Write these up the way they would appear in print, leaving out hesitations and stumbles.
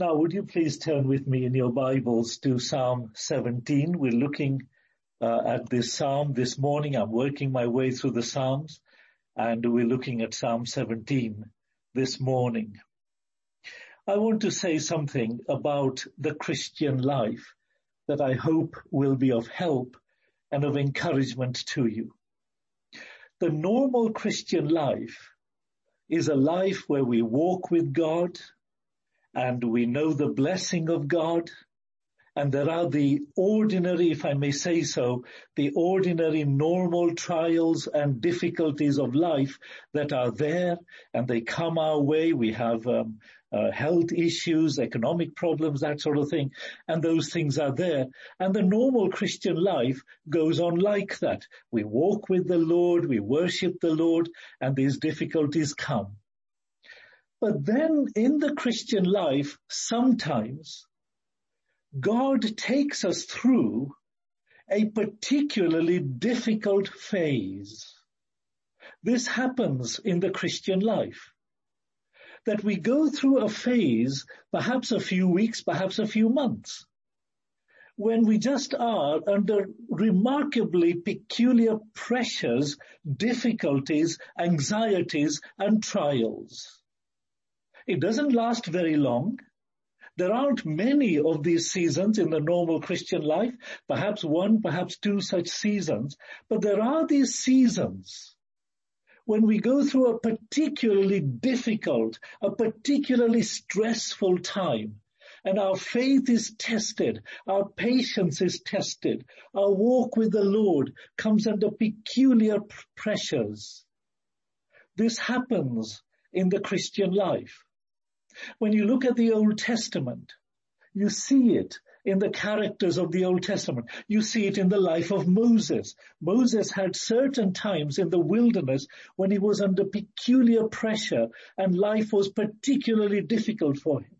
Now, would you please turn with me in your Bibles to Psalm 17? We're looking at this psalm this morning. I'm working my way through the Psalms, and we're looking at Psalm 17 this morning. I want to say something about the Christian life that I hope will be of help and of encouragement to you. The normal Christian life is a life where we walk with God and we know the blessing of God, and there are the ordinary, if I may say so, the ordinary normal trials and difficulties of life that are there, and they come our way. We have health issues, economic problems, that sort of thing, and those things are there. And the normal Christian life goes on like that. We walk with the Lord, we worship the Lord, and these difficulties come. But then in the Christian life, sometimes God takes us through a particularly difficult phase. This happens in the Christian life, that we go through a phase, perhaps a few weeks, perhaps a few months, when we just are under remarkably peculiar pressures, difficulties, anxieties, and trials. It doesn't last very long. There aren't many of these seasons in the normal Christian life, perhaps one, perhaps two such seasons, but there are these seasons when we go through a particularly difficult, a particularly stressful time, and our faith is tested, our patience is tested, our walk with the Lord comes under peculiar pressures. This happens in the Christian life. When you look at the Old Testament, you see it in the characters of the Old Testament. You see it in the life of Moses. Moses had certain times in the wilderness when he was under peculiar pressure and life was particularly difficult for him.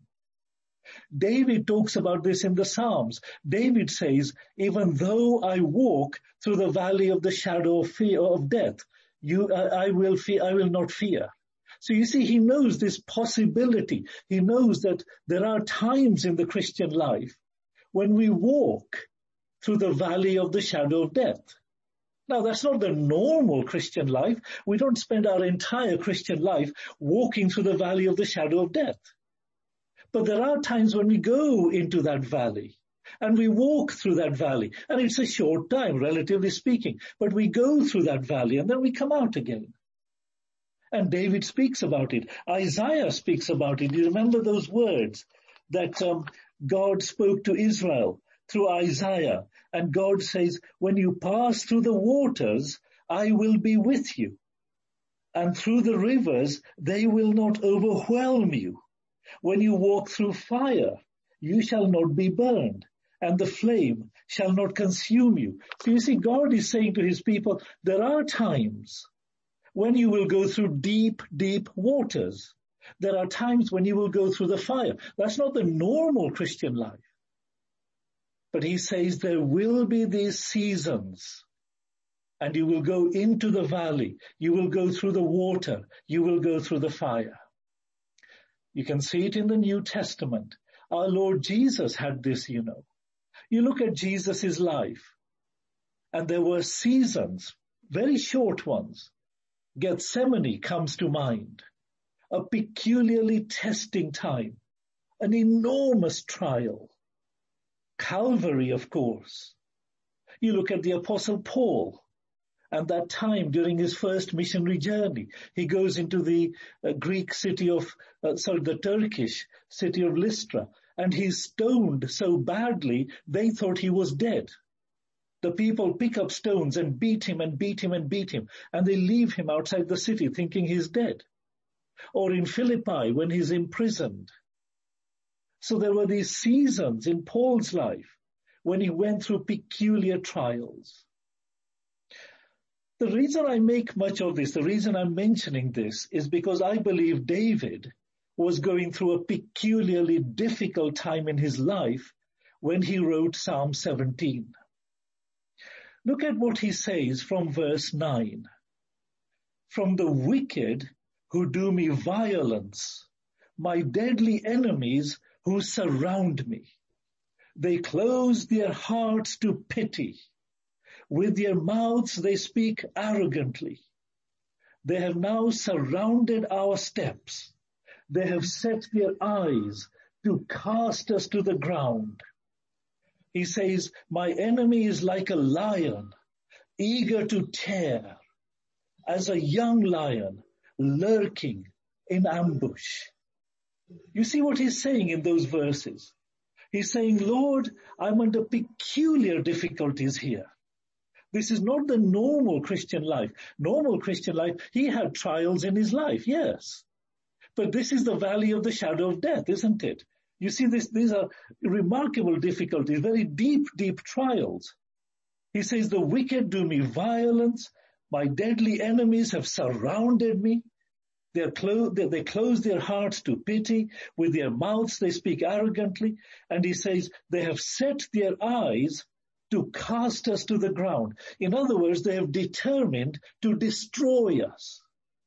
David talks about this in the Psalms. David says, even though I walk through the valley of the shadow of fear of death, I will not fear. So you see, he knows this possibility. He knows that there are times in the Christian life when we walk through the valley of the shadow of death. Now, that's not the normal Christian life. We don't spend our entire Christian life walking through the valley of the shadow of death. But there are times when we go into that valley and we walk through that valley. And it's a short time, relatively speaking. But we go through that valley and then we come out again. And David speaks about it. Isaiah speaks about it. You remember those words that God spoke to Israel through Isaiah. And God says, when you pass through the waters, I will be with you. And through the rivers, they will not overwhelm you. When you walk through fire, you shall not be burned, and the flame shall not consume you. So you see, God is saying to his people, there are times when you will go through deep, deep waters. There are times when you will go through the fire. That's not the normal Christian life. But he says there will be these seasons, and you will go into the valley. You will go through the water. You will go through the fire. You can see it in the New Testament. Our Lord Jesus had this, you know. You look at Jesus' life, and there were seasons, very short ones. Gethsemane comes to mind, a peculiarly testing time, an enormous trial. Calvary, of course. You look at the Apostle Paul, and that time during his first missionary journey, he goes into the the Turkish city of Lystra, and he's stoned so badly, they thought he was dead. The people pick up stones and beat him and beat him and beat him, and they leave him outside the city thinking he's dead. Or in Philippi when he's imprisoned. So there were these seasons in Paul's life when he went through peculiar trials. The reason I make much of this, the reason I'm mentioning this, is because I believe David was going through a peculiarly difficult time in his life when he wrote Psalm 17. Look at what he says from verse 9. From the wicked who do me violence, my deadly enemies who surround me. They close their hearts to pity. With their mouths they speak arrogantly. They have now surrounded our steps. They have set their eyes to cast us to the ground. He says, my enemy is like a lion, eager to tear, as a young lion lurking in ambush. You see what he's saying in those verses? He's saying, Lord, I'm under peculiar difficulties here. This is not the normal Christian life. Normal Christian life, he had trials in his life, yes. But this is the valley of the shadow of death, isn't it? You see, these are remarkable difficulties, very deep, deep trials. He says, the wicked do me violence. My deadly enemies have surrounded me. They close their hearts to pity. With their mouths they speak arrogantly. And he says, they have set their eyes to cast us to the ground. In other words, they have determined to destroy us.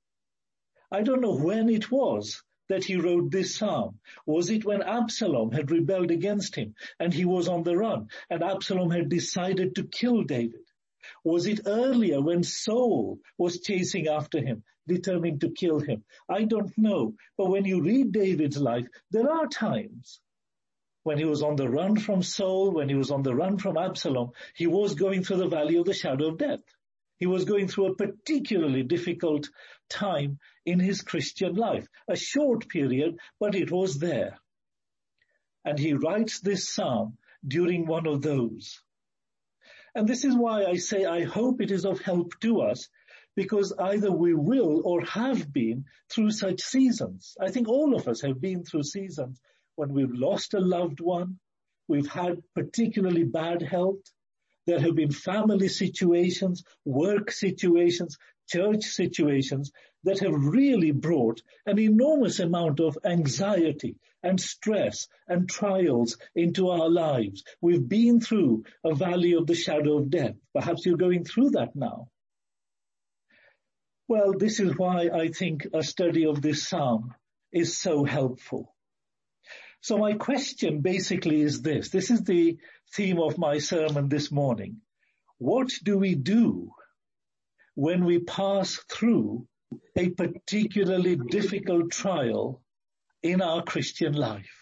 I don't know when it was that he wrote this psalm. Was it when Absalom had rebelled against him and he was on the run and Absalom had decided to kill David? Was it earlier when Saul was chasing after him, determined to kill him? I don't know. But when you read David's life, there are times when he was on the run from Saul, when he was on the run from Absalom, he was going through the valley of the shadow of death. He was going through a particularly difficult time in his Christian life, a short period, but it was there. And he writes this psalm during one of those. And this is why I say I hope it is of help to us, because either we will or have been through such seasons. I think all of us have been through seasons when we've lost a loved one, we've had particularly bad health, there have been family situations, work situations, church situations that have really brought an enormous amount of anxiety and stress and trials into our lives. We've been through a valley of the shadow of death. Perhaps you're going through that now. Well, this is why I think a study of this psalm is so helpful. So my question basically is this. This is the theme of my sermon this morning. What do we do when we pass through a particularly difficult trial in our Christian life?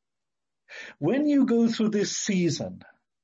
When you go through this season,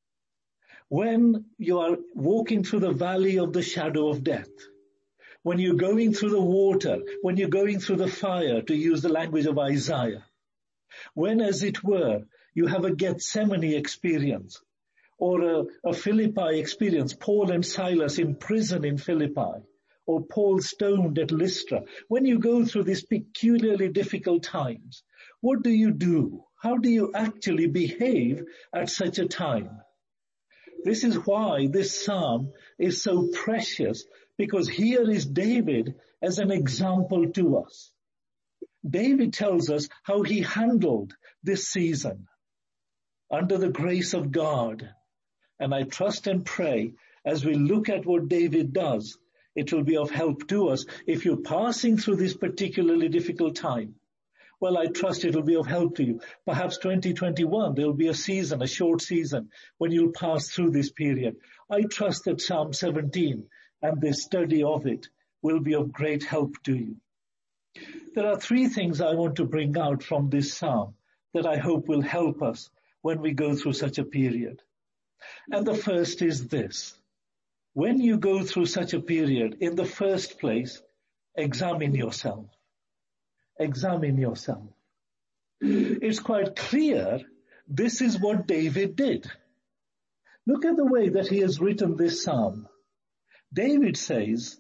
when you are walking through the valley of the shadow of death, when you're going through the water, when you're going through the fire, to use the language of Isaiah, when, as it were, you have a Gethsemane experience or a Philippi experience, Paul and Silas in prison in Philippi, or Paul stoned at Lystra. When you go through these peculiarly difficult times, what do you do? How do you actually behave at such a time? This is why this psalm is so precious, because here is David as an example to us. David tells us how he handled this season under the grace of God. And I trust and pray as we look at what David does, it will be of help to us. If you're passing through this particularly difficult time, well, I trust it will be of help to you. Perhaps 2021, there will be a season, a short season, when you'll pass through this period. I trust that Psalm 17 and the study of it will be of great help to you. There are three things I want to bring out from this psalm that I hope will help us when we go through such a period. And the first is this. When you go through such a period, in the first place, examine yourself. Examine yourself. It's quite clear this is what David did. Look at the way that he has written this psalm. David says,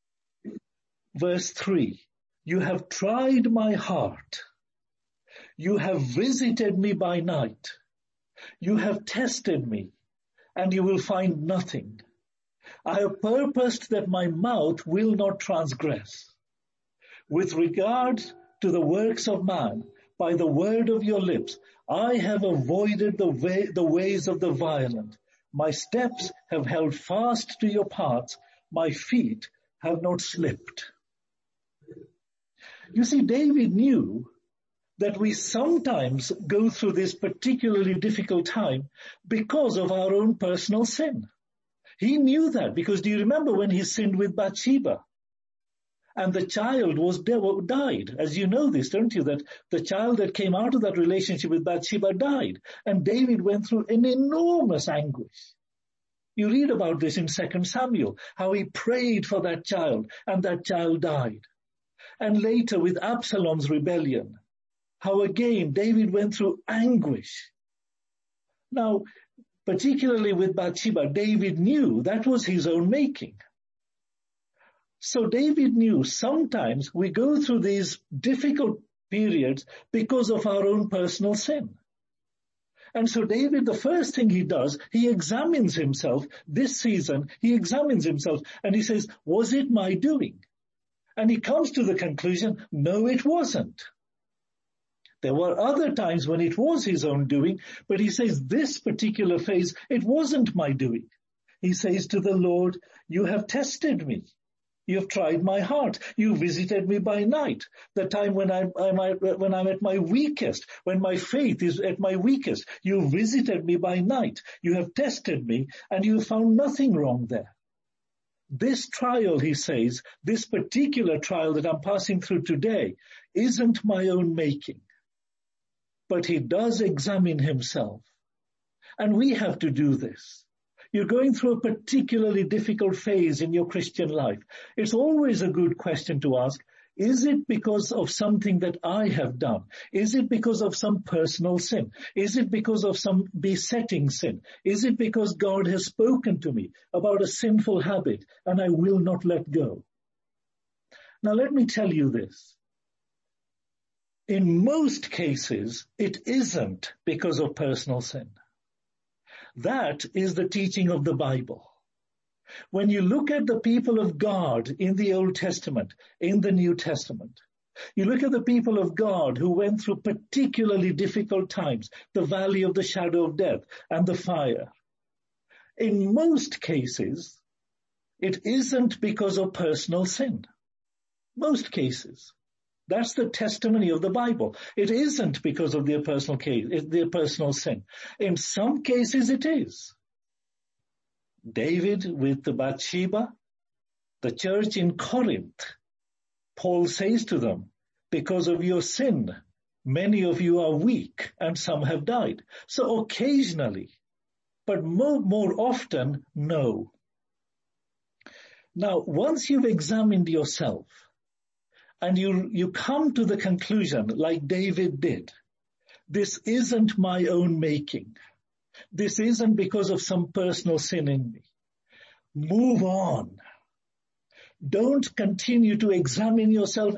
verse 3, you have tried my heart. You have visited me by night. You have tested me, and you will find nothing. I have purposed that my mouth will not transgress. With regard to the works of man, by the word of your lips, I have avoided the ways of the violent. My steps have held fast to your paths. My feet have not slipped. You see, David knew that we sometimes go through this particularly difficult time because of our own personal sin. He knew that, because do you remember when he sinned with Bathsheba? And the child died. As you know this, don't you? That the child that came out of that relationship with Bathsheba died. And David went through an enormous anguish. You read about this in 2 Samuel, how he prayed for that child, and that child died. And later with Absalom's rebellion, how again David went through anguish. Now, particularly with Bathsheba, David knew that was his own making. So David knew sometimes we go through these difficult periods because of our own personal sin. And so David, the first thing he does, he examines himself this season. He examines himself and he says, was it my doing? And he comes to the conclusion, no, it wasn't. There were other times when it was his own doing, but he says this particular phase, it wasn't my doing. He says to the Lord, you have tested me. You have tried my heart. You visited me by night, the time when I'm at my weakest, when my faith is at my weakest. You visited me by night. You have tested me, and you found nothing wrong there. This trial, he says, this particular trial that I'm passing through today, isn't my own making. But he does examine himself. And we have to do this. You're going through a particularly difficult phase in your Christian life. It's always a good question to ask, is it because of something that I have done? Is it because of some personal sin? Is it because of some besetting sin? Is it because God has spoken to me about a sinful habit and I will not let go? Now let me tell you this. In most cases, it isn't because of personal sin. That is the teaching of the Bible. When you look at the people of God in the Old Testament, in the New Testament, you look at the people of God who went through particularly difficult times, the valley of the shadow of death and the fire. In most cases, it isn't because of personal sin. Most cases. That's the testimony of the Bible. It isn't because of their personal sin. In some cases it is. David with the Bathsheba, the church in Corinth, Paul says to them, because of your sin, many of you are weak and some have died. So occasionally, but more often, no. Now, once you've examined yourself, and you come to the conclusion, like David did, this isn't my own making. This isn't because of some personal sin in me. Move on. Don't continue to examine yourself.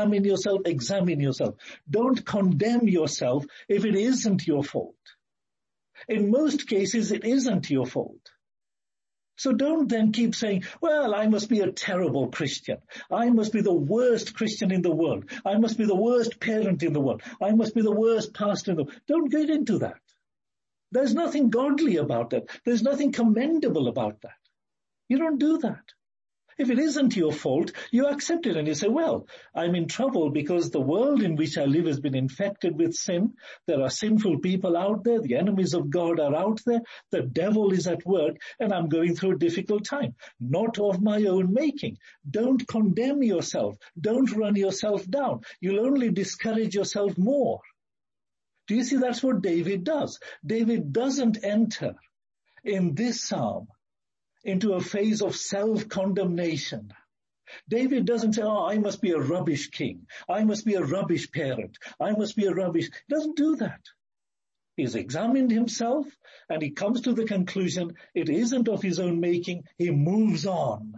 Don't condemn yourself if it isn't your fault. In most cases, it isn't your fault. So don't then keep saying, well, I must be a terrible Christian. I must be the worst Christian in the world. I must be the worst parent in the world. I must be the worst pastor in the world. Don't get into that. There's nothing godly about that. There's nothing commendable about that. You don't do that. If it isn't your fault, you accept it and you say, well, I'm in trouble because the world in which I live has been infected with sin. There are sinful people out there. The enemies of God are out there. The devil is at work and I'm going through a difficult time. Not of my own making. Don't condemn yourself. Don't run yourself down. You'll only discourage yourself more. Do you see that's what David does? David doesn't enter in this psalm into a phase of self-condemnation. David doesn't say, oh, I must be a rubbish king. I must be a rubbish parent. I must be a rubbish. He doesn't do that. He's examined himself and he comes to the conclusion it isn't of his own making. He moves on.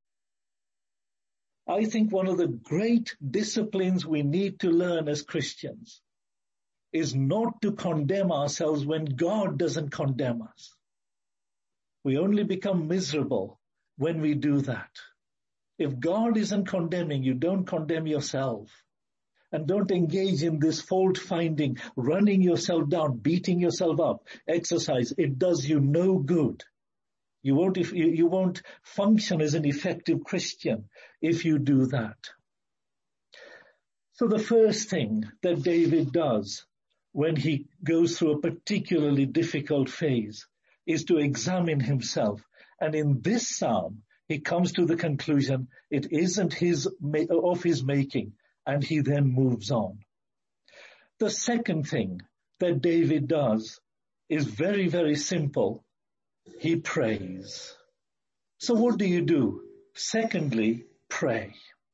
I think one of the great disciplines we need to learn as Christians is not to condemn ourselves when God doesn't condemn us. We only become miserable when we do that. If God isn't condemning you, don't condemn yourself. And don't engage in this fault finding, running yourself down, beating yourself up, exercise. It does you no good. You won't function as an effective Christian if you do that. So the first thing that David does when he goes through a particularly difficult phase is to examine himself. And in this psalm, he comes to the conclusion it isn't of his making, and he then moves on. The second thing that David does is very, very simple. He prays. So what do? Secondly, pray.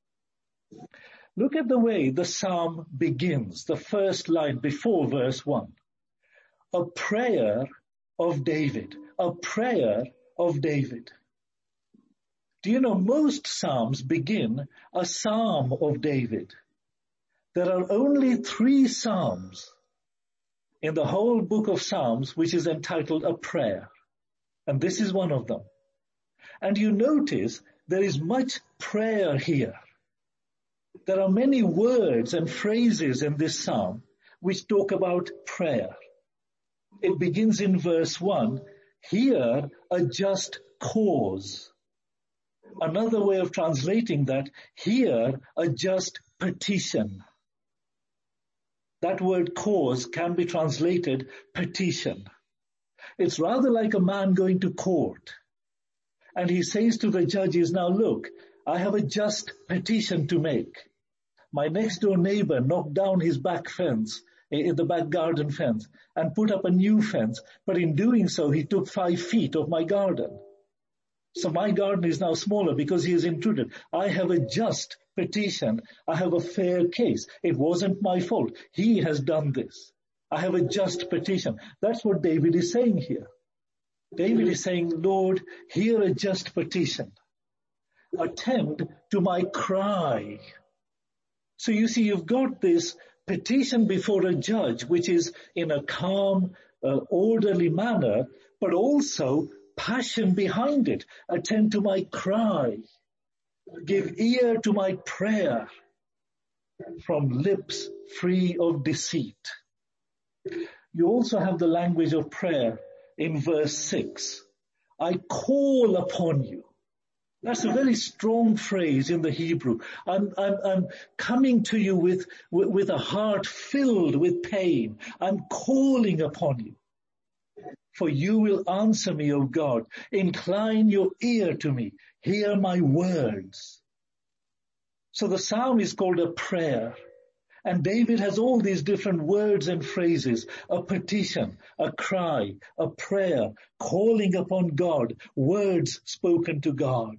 Look at the way the psalm begins, the first line before verse 1. A prayer of David. A prayer of David. Do you know most psalms begin a psalm of David? There are only 3 psalms in the whole book of Psalms which is entitled a prayer. And this is one of them. And you notice there is much prayer here. There are many words and phrases in this psalm which talk about prayer. It begins in verse 1, hear a just cause. Another way of translating that, hear a just petition. That word cause can be translated petition. It's rather like a man going to court. And he says to the judges, now look, I have a just petition to make. My next door neighbor knocked down his back fence, in the back garden fence, and put up a new fence. But in doing so, he took 5 feet of my garden. So my garden is now smaller because he has intruded. I have a just petition. I have a fair case. It wasn't my fault. He has done this. I have a just petition. That's what David is saying here. David is saying, Lord, hear a just petition. Attend to my cry. So you see, you've got this petition before a judge, which is in a calm, orderly manner, but also passion behind it. Attend to my cry. Give ear to my prayer from lips free of deceit. You also have the language of prayer in verse 6. I call upon you. That's a very strong phrase in the Hebrew. I'm coming to you with a heart filled with pain. I'm calling upon you. For you will answer me, O God. Incline your ear to me. Hear my words. So the psalm is called a prayer. And David has all these different words and phrases, a petition, a cry, a prayer, calling upon God, words spoken to God.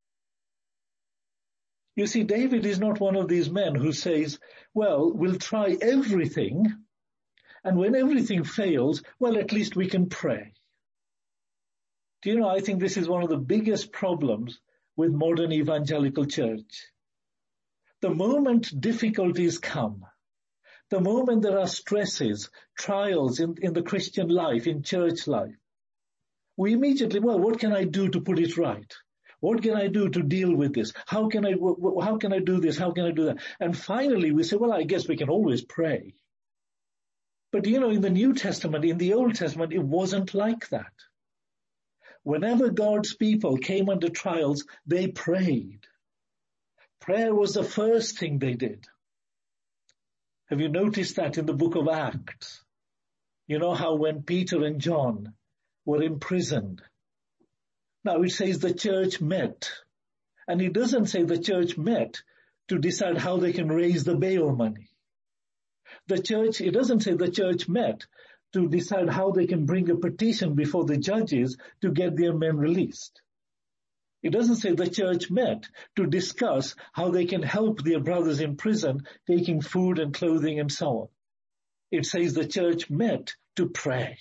You see, David is not one of these men who says, well, we'll try everything, and when everything fails, well, at least we can pray. Do you know, I think this is one of the biggest problems with modern evangelical church. The moment difficulties come, the moment there are stresses, trials in the Christian life, in church life, we immediately, well, what can I do to put it right? What can I do to deal with this? How can I do this? How can I do that? And finally we say, well, I guess we can always pray. But you know, in the New Testament, in the Old Testament, it wasn't like that. Whenever God's people came under trials, they prayed. Prayer was the first thing they did. Have you noticed that in the book of Acts? You know how when Peter and John were imprisoned, now it says the church met. And it doesn't say the church met to decide how they can raise the bail money. It doesn't say the church met to decide how they can bring a petition before the judges to get their men released. It doesn't say the church met to discuss how they can help their brothers in prison, taking food and clothing and so on. It says the church met to pray.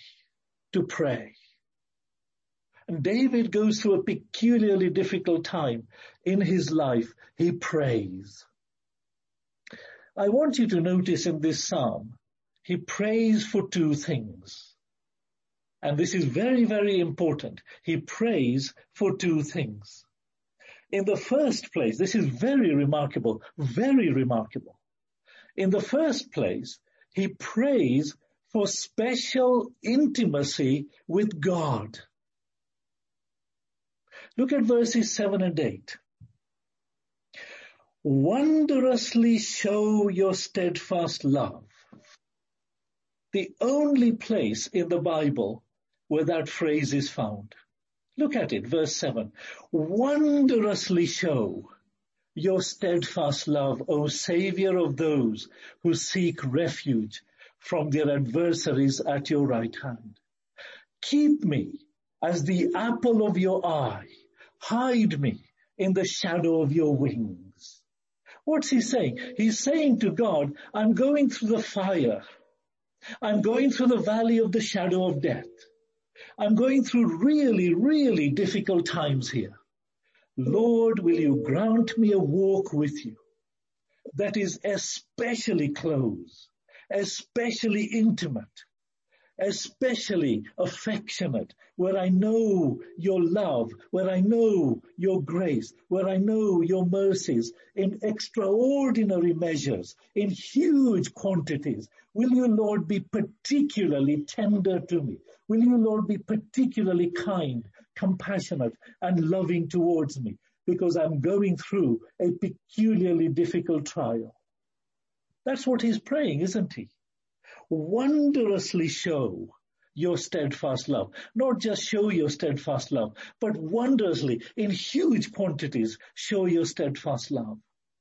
And David goes through a peculiarly difficult time in his life. He prays. I want you to notice in this psalm, he prays for 2 things. And this is very, very important. He prays for 2 things. In the first place, this is very remarkable, very remarkable. In the first place, he prays for special intimacy with God. Look at verses 7 and 8. Wondrously show your steadfast love. The only place in the Bible where that phrase is found. Look at it, verse 7. Wondrously show your steadfast love, O Savior of those who seek refuge from their adversaries at your right hand. Keep me as the apple of your eye. Hide me in the shadow of your wings. What's he saying? He's saying to God, I'm going through the fire. I'm going through the valley of the shadow of death. I'm going through really, really difficult times here. Lord, will you grant me a walk with you that is especially close, especially intimate, especially affectionate, where I know your love, where I know your grace, where I know your mercies in extraordinary measures, in huge quantities. Will you, Lord, be particularly tender to me? Will you, Lord, be particularly kind, compassionate, and loving towards me? Because I'm going through a peculiarly difficult trial. That's what he's praying, isn't he? Wondrously show your steadfast love. Not just show your steadfast love, but wondrously, in huge quantities, show your steadfast love.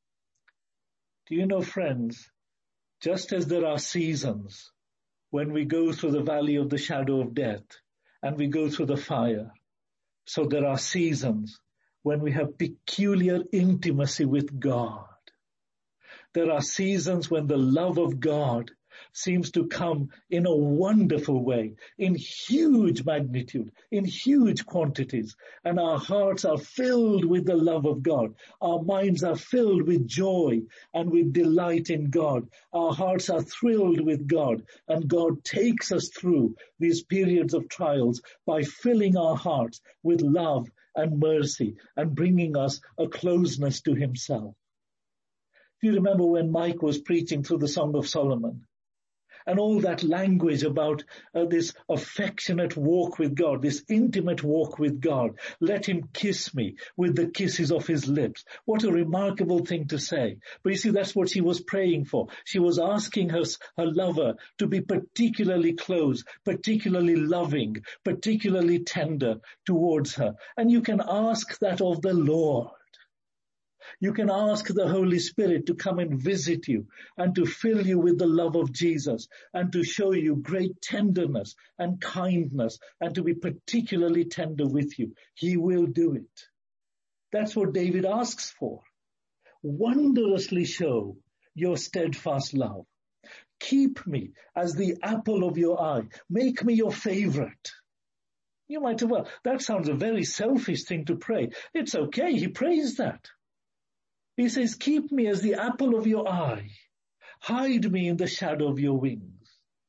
Do you know, friends, just as there are seasons when we go through the valley of the shadow of death and we go through the fire, so there are seasons when we have peculiar intimacy with God. There are seasons when the love of God seems to come in a wonderful way, in huge magnitude, in huge quantities, and our hearts are filled with the love of God. Our minds are filled with joy and with delight in God. Our hearts are thrilled with God, and God takes us through these periods of trials by filling our hearts with love and mercy and bringing us a closeness to himself. Do you remember when Mike was preaching through the Song of Solomon? And all that language about this affectionate walk with God, this intimate walk with God. Let him kiss me with the kisses of his lips. What a remarkable thing to say. But you see, that's what she was praying for. She was asking her lover to be particularly close, particularly loving, particularly tender towards her. And you can ask that of the Lord. You can ask the Holy Spirit to come and visit you and to fill you with the love of Jesus and to show you great tenderness and kindness and to be particularly tender with you. He will do it. That's what David asks for. Wondrously show your steadfast love. Keep me as the apple of your eye. Make me your favorite. You might have, well, that sounds a very selfish thing to pray. It's okay. He prays that. He says, keep me as the apple of your eye. Hide me in the shadow of your wings.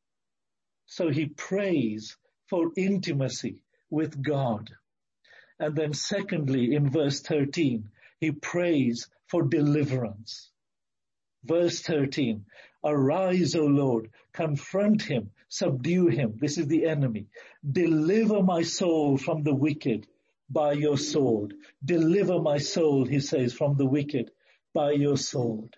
So he prays for intimacy with God. And then secondly, in verse 13, he prays for deliverance. Verse 13, arise, O Lord, confront him, subdue him. This is the enemy. Deliver my soul from the wicked by your sword. Deliver my soul, he says, from the wicked by your sword.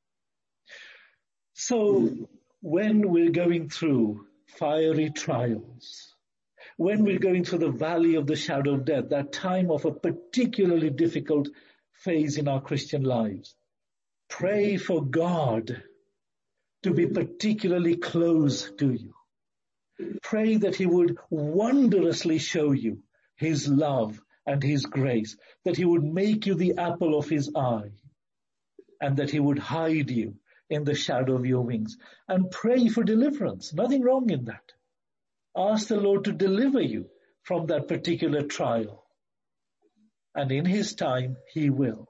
So when we're going through fiery trials, when we're going through the valley of the shadow of death, that time of a particularly difficult phase in our Christian lives, pray for God to be particularly close to you. Pray that he would wondrously show you his love and his grace, that he would make you the apple of his eye, and that he would hide you in the shadow of your wings. And pray for deliverance. Nothing wrong in that. Ask the Lord to deliver you from that particular trial. And in his time, he will.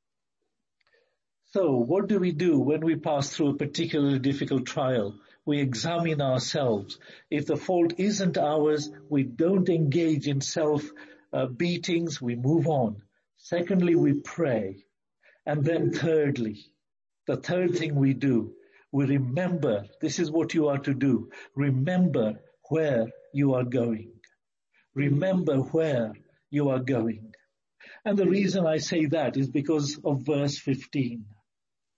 So what do we do when we pass through a particularly difficult trial? We examine ourselves. If the fault isn't ours, we don't engage in self-beatings, we move on. Secondly, we pray. And then thirdly, the third thing we do, we remember, this is what you are to do. Remember where you are going. Remember where you are going. And the reason I say that is because of verse 15.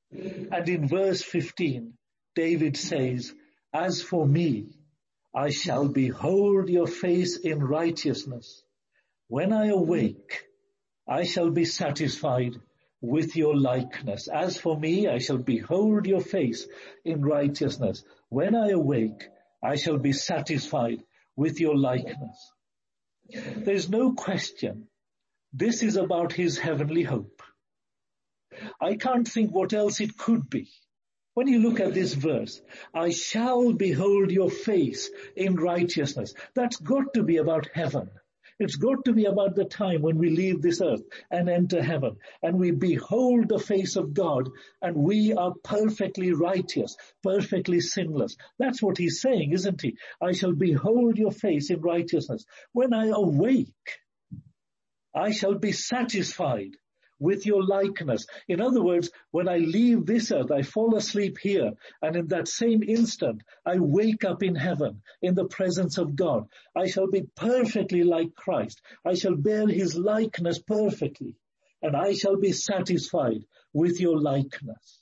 And in verse 15, David says, as for me, I shall behold your face in righteousness. When I awake, I shall be satisfied with your likeness. As for me, I shall behold your face in righteousness. When I awake, I shall be satisfied with your likeness. There's no question. This is about his heavenly hope. I can't think what else it could be. When you look at this verse, I shall behold your face in righteousness. That's got to be about heaven. It's got to be about the time when we leave this earth and enter heaven, and we behold the face of God, and we are perfectly righteous, perfectly sinless. That's what he's saying, isn't he? I shall behold your face in righteousness. When I awake, I shall be satisfied with your likeness. In other words, when I leave this earth, I fall asleep here, and in that same instant, I wake up in heaven, in the presence of God. I shall be perfectly like Christ. I shall bear his likeness perfectly, and I shall be satisfied with your likeness.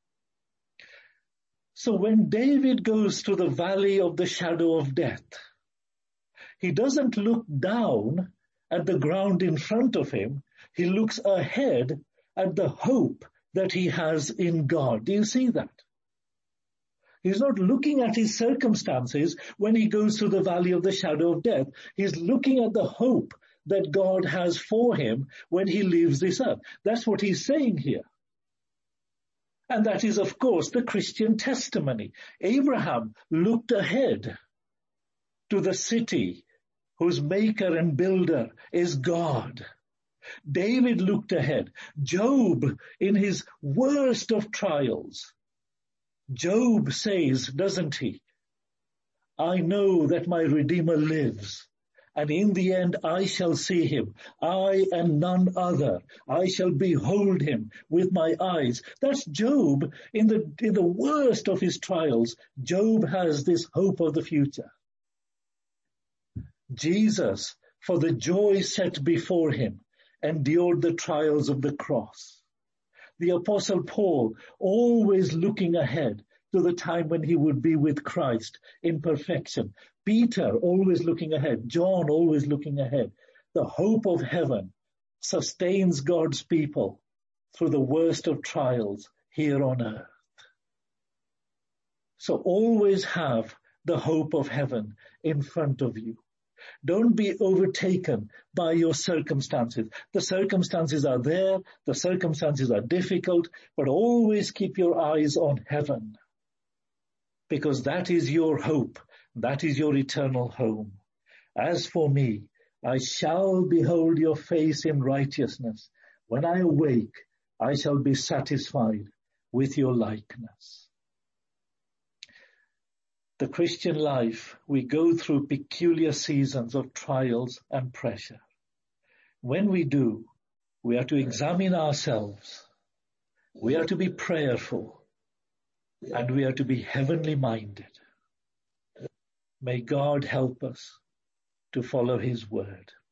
So when David goes to the valley of the shadow of death, he doesn't look down at the ground in front of him. He looks ahead at the hope that he has in God. Do you see that? He's not looking at his circumstances when he goes through the valley of the shadow of death. He's looking at the hope that God has for him when he leaves this earth. That's what he's saying here. And that is, of course, the Christian testimony. Abraham looked ahead to the city whose maker and builder is God. David looked ahead. Job, in his worst of trials, Job says, doesn't he? I know that my Redeemer lives, and in the end I shall see him. I and none other. I shall behold him with my eyes. That's Job. In the worst of his trials, Job has this hope of the future. Jesus, for the joy set before him, endured the trials of the cross. The Apostle Paul, always looking ahead to the time when he would be with Christ in perfection. Peter, always looking ahead. John, always looking ahead. The hope of heaven sustains God's people through the worst of trials here on earth. So always have the hope of heaven in front of you. Don't be overtaken by your circumstances. The circumstances are there, the circumstances are difficult, but always keep your eyes on heaven, because that is your hope, that is your eternal home. As for me, I shall behold your face in righteousness. When I awake, I shall be satisfied with your likeness. The Christian life, we go through peculiar seasons of trials and pressure. When we do, we are to examine ourselves. We are to be prayerful, and we are to be heavenly minded. May God help us to follow his word.